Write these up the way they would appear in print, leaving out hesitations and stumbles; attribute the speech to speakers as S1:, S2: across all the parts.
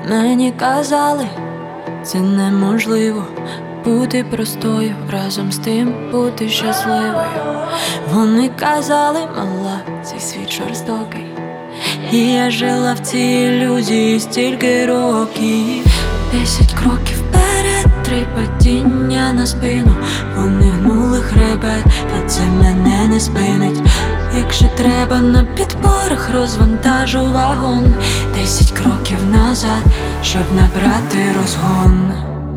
S1: Мені казали, це неможливо бути простою, разом з тим бути щасливою. Вони казали, мала, цей світ жорстокий. І я жила в цій ілюзії стільки років. 10 кроків вперед, 3 падіння на спину. Вони гнули хребет, та це мене не спинить. Якщо треба, на підпорах розвантажу вагон. 10 кроків назад, щоб набрати розгон.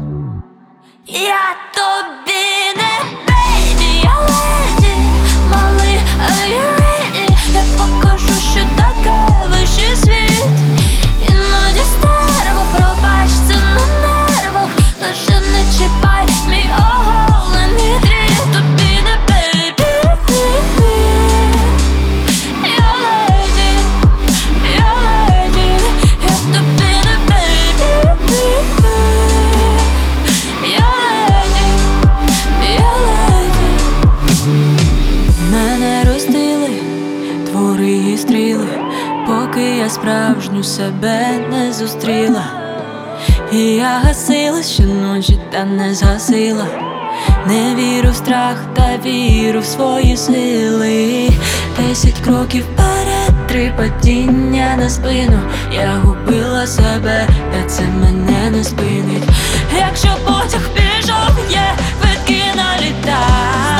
S1: Я тобі не бейбі, я леді, малий, are you ready? Я покажу, що таке вищий світ. Іноді стерво, пробач, це на нервах. Лише не чіпай мій оголений дріт. Тобі не бейбі, я леді, я леді. Я тобі не бейбі, я леді, я леді. Мене розділи твори і стріли, поки я справжню себе не зустріла. І я гасила щоночі, та не згасила. Не вірю в страх, та вірю в свої сили. 10 кроків вперед, 3 падіння на спину. Я губила себе, та це мене не спинить. Якщо потяг пішов, є квитки на літа.